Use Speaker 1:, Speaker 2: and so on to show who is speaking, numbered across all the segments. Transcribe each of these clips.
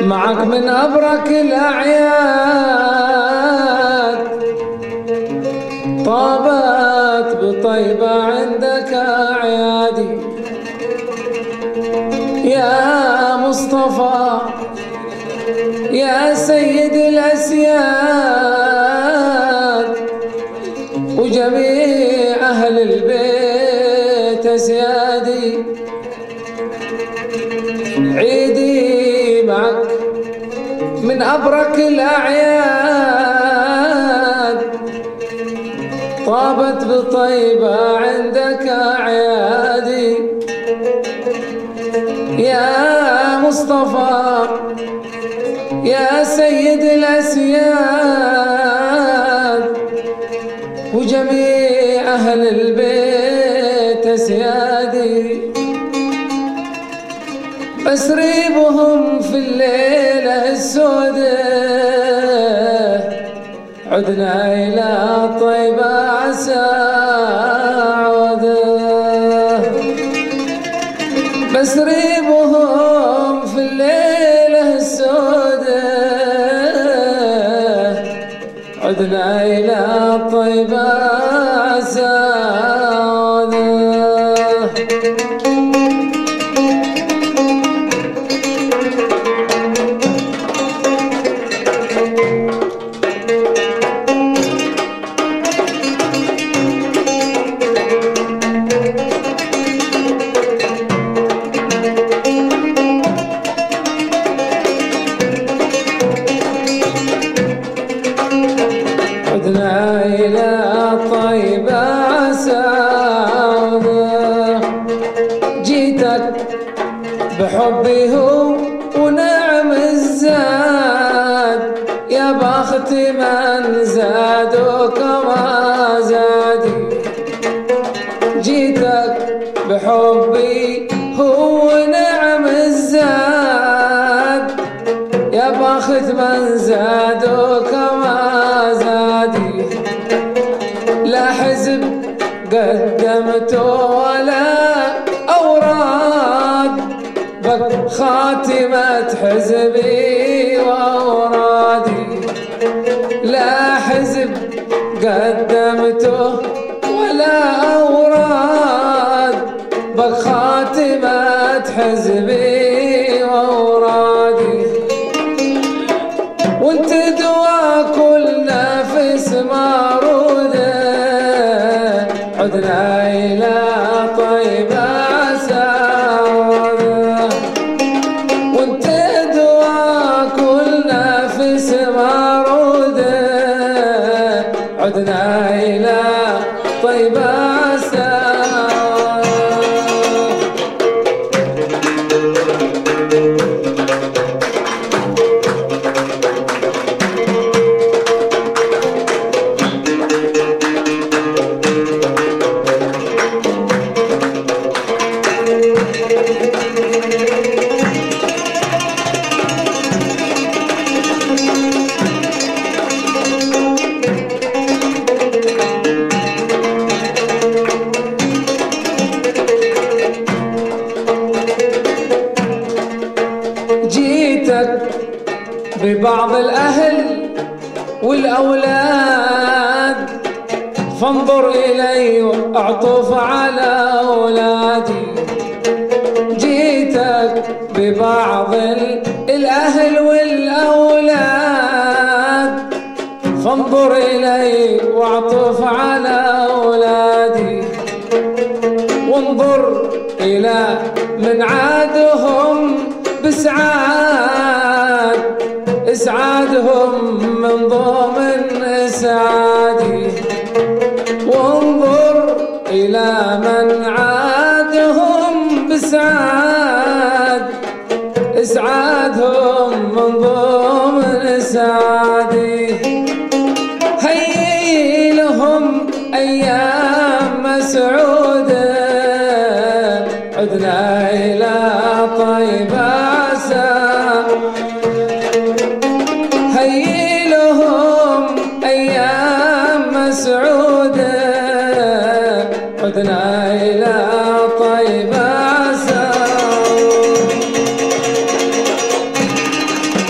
Speaker 1: معك من أبرك الأعياد، طابت بطيبة عندك أعيادي يا مصطفى يا سيد الأسياد، وجميع أهل البيت أسيادي. عيدي معك من أبرك الأعياد، طابت بطيبة عندك أعيادي يا مصطفى يا سيد الأسياد، وجميع أهل البيت أسيادي. بسريبهم في الليلة السوداء، عدنا إلى طيبة عسى عوده. بسريبهم في الليلة السوداء، عدنا إلى طيبة عسى عوده. عدنا إلى طيبة عسى، جيتك بحبي هو ونعم الزاد، يا بخت من زادك ما زادي. جيتك بحبي هو ونعم الزاد، يا بخت من زادك ما زادي. لا حزب قدمته ولا أوراد، بك خاتمة حزبي وأورادي. لا حزب قدمته ولا أوراد، بك خاتمة حزبي وأورادي. وانت دوا كل نفس ماروده، عدنا إلى طيبة عسى عوده. وانت دوا كل نفس ماروده، عدنا إلى طيبة عسى ببعض الأهل والأولاد، فانظر إلي وأعطف على أولادي. جيتك ببعض الأهل والأولاد، فانظر إلي وأعطف على أولادي. وانظر إلى من عادهم بسعاد، إسعادهم من ضمن إسعادي. وانظر إلى من عادهم بسعاد، إسعادهم من ضمن إسعادي. هيئ لهم أيام مسعودة، عدنا إلى طيبة عسى. هيئ لهم أيام مسعودة، عدنا إلى طيبة عسى.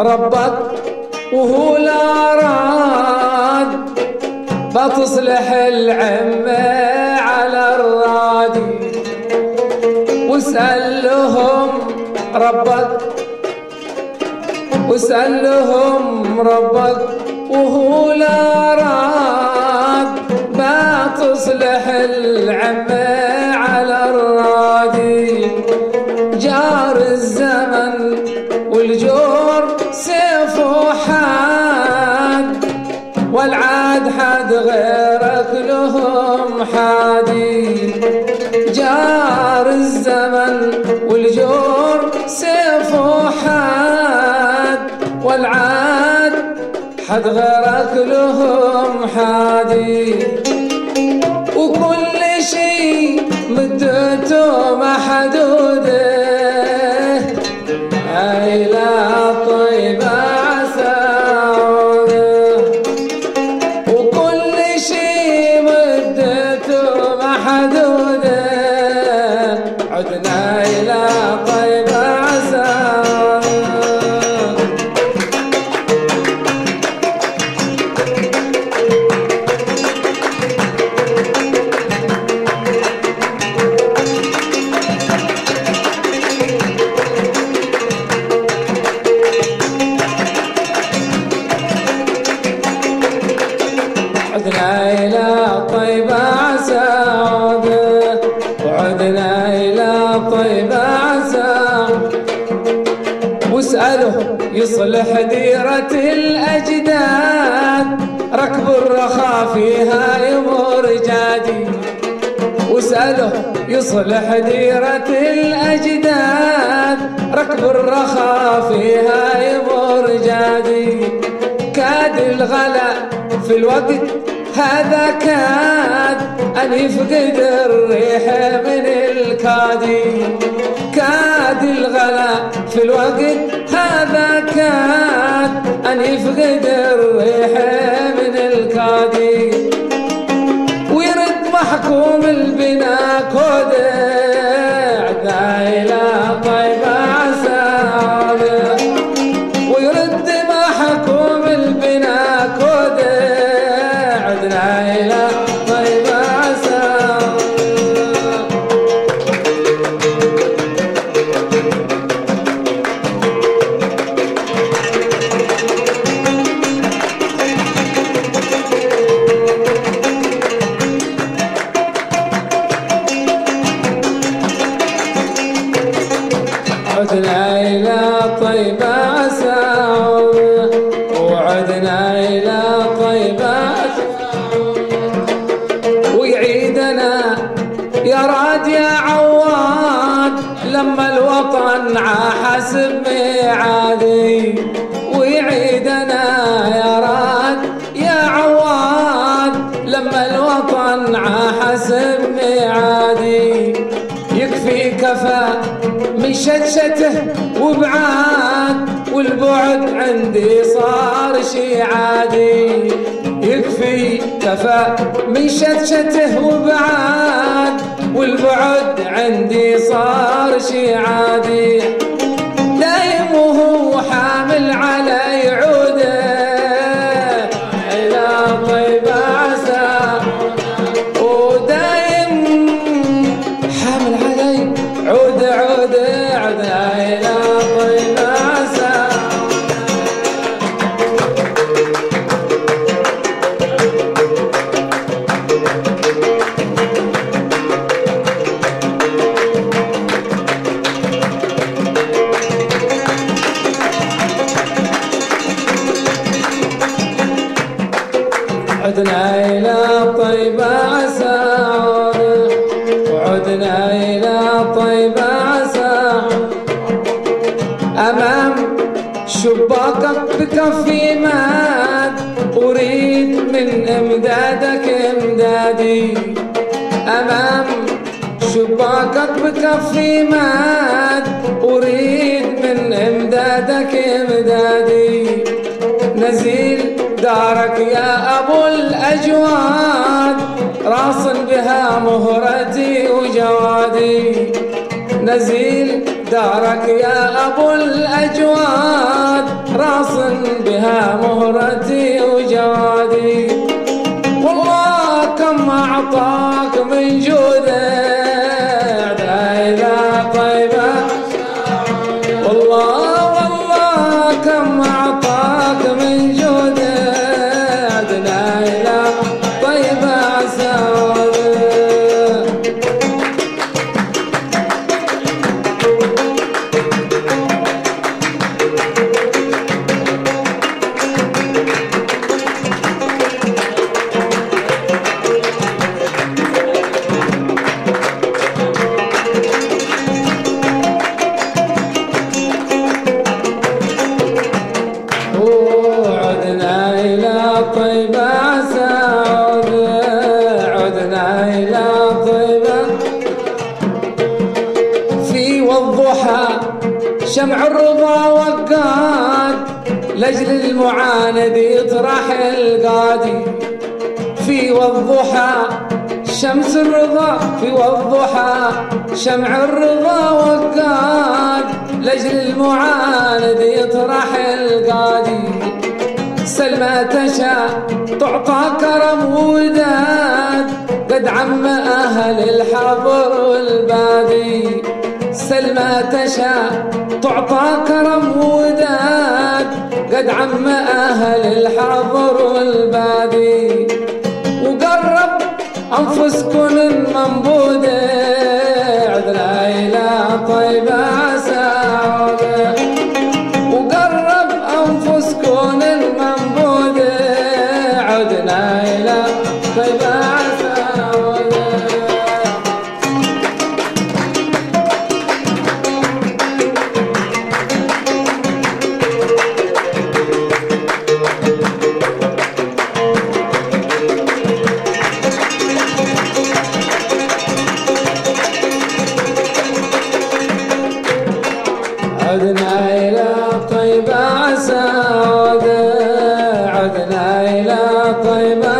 Speaker 1: ربك وهو لا راد بتصلح العمة على الرادي. واسأل لهم ربك واسأل لهم ربك وهو لا راد بتصلح العمة على الرادي. جار الزمن والجور سيفه حاد والعاد حد غيرك لهم حادي. جار الزمن والجور سيفه حاد والعاد حد غيرك لهم حادي. وكل شي مدته محدوده هاي لا طيبة عساوده. وكل شي مدته محدوده عدنا إلى طيبة عساوده. عدنا إلى طيبة عساوده وعدنا إلى طيبة عساوده. واسأله يصلح ديرة الأجداد ركب الرخا فيها يمر جادي. واسأله يصلح ديرة الأجداد ركب الرخا فيها يمر جادي. كاد الغلا في الوقت هذا كاد أن يفقد الريح من الكادي. كاد الغلا في الوقت هذا كاد أن يفقد الريح من الكادي. ويرد محكوم البناء كوده عدنا إلى طيبة عساوده. ويرد محكوم البناء كوده عدنا إلى طيبة عساوده. عدنا إلى طيبة عساوده وعدنا إلى طيبة عساوده. ويعيدنا يا راد يا عواد لما الوطن حسب ميعادي. ويعيدنا يا راد يا عواد لما الوطن حسب ميعادي. يكفي كفى من شتشته وبعاد والبعد عندي صار شي عادي. يكفي كفى من شتشته وبعاد والبعد عندي صار شي عادي. دايم وهو حامل على عوده إلى طيبة عساوده. ودايم حامل علي عوده عوده عدنا إلى طيبة عساوده. عدنا إلى طيبة عساوده وعدنا إلى طيبة عساوده. أمام شباكك بكفي ماد أريد من إمدادك إمدادي. أمام شباكك بكفي ماد أريد من إمدادك إمدادي. نزيل دارك يا أبو الأجواد راص بها مهرتي وجوادي. نزيل دارك يا أبو الأجواد راص بها مهرتي وجوادي، والله كم أعطاك من جوده ليلى طيبة، والله كم أعطاك من جوده ليلى طيبة عساوده. عدنا إلى طيبة عساوده، عدنا إلى طيبة. في والضحى شمع الرضا وقاد لأجل المعاند يطرح القادي. في والضحى شمس الرضا، في والضحى شمع الرضا وقاد لأجل المعاند يطرح القادي. سلمى تشاء تعطى كرم وداد قد عم أهل الحضر والبادي. سلمى تشاء تعطى كرم وداد قد عم أهل الحضر والبادي. وقرب أنفسكم المنبودة عدنا إلى طيبة عساوده، وقرب أنفسكم المنبودة عدنا إلى طيبة عساوده. عدنا إلى طيبة عساوده، عدنا إلى طيبة.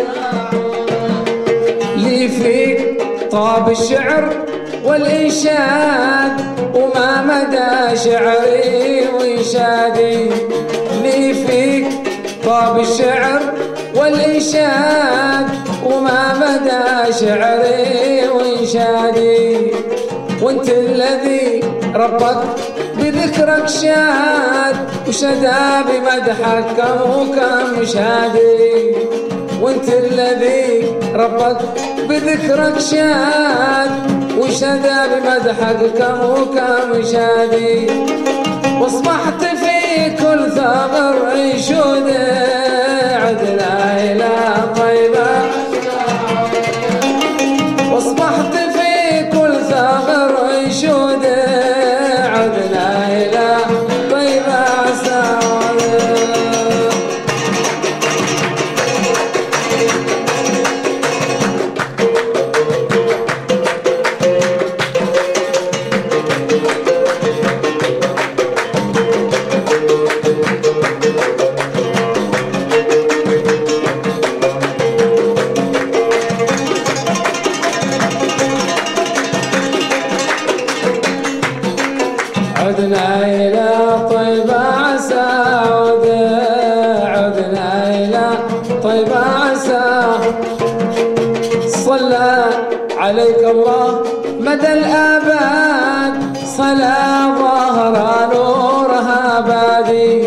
Speaker 1: لي فيك طاب الشعر والإنشاد وما مدى شعري وإنشادي. لي فيك طاب الشعر والإنشاد وما مدى شعري وإنشادي. وانت الذي ربك بذكرك شاد وشدى بمدحك كم شادي. وانت الذي ربك بذكرك شاد وشدى بمدحك كم شادي. واصبحت في كل ثغر انشوده عدنا إلى طيبة، واصبحت في كل ثغر انشوده عدنا إلى طيبة عساوده. عدنا إلى طيبة عساوده، عدنا إلى طيبة عساوده. صلى عليك الله مدى الآباد صلاة ظهر نورها بادي.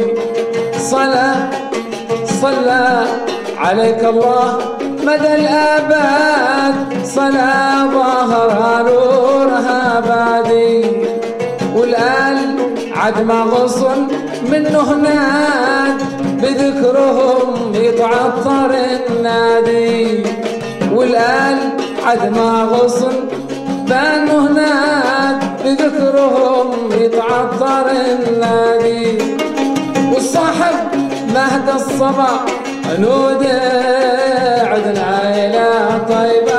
Speaker 1: صلى عليك الله مدى الآباد صلاة ظهر نورها بادي. والآل عد ما غصن منه هناد بذكرهم يتعطر النادي. والآل عد ما غصن بانه هناد بذكرهم يتعطر النادي. والصاحب مهد الصبا عنوده عدنا إلى طيبة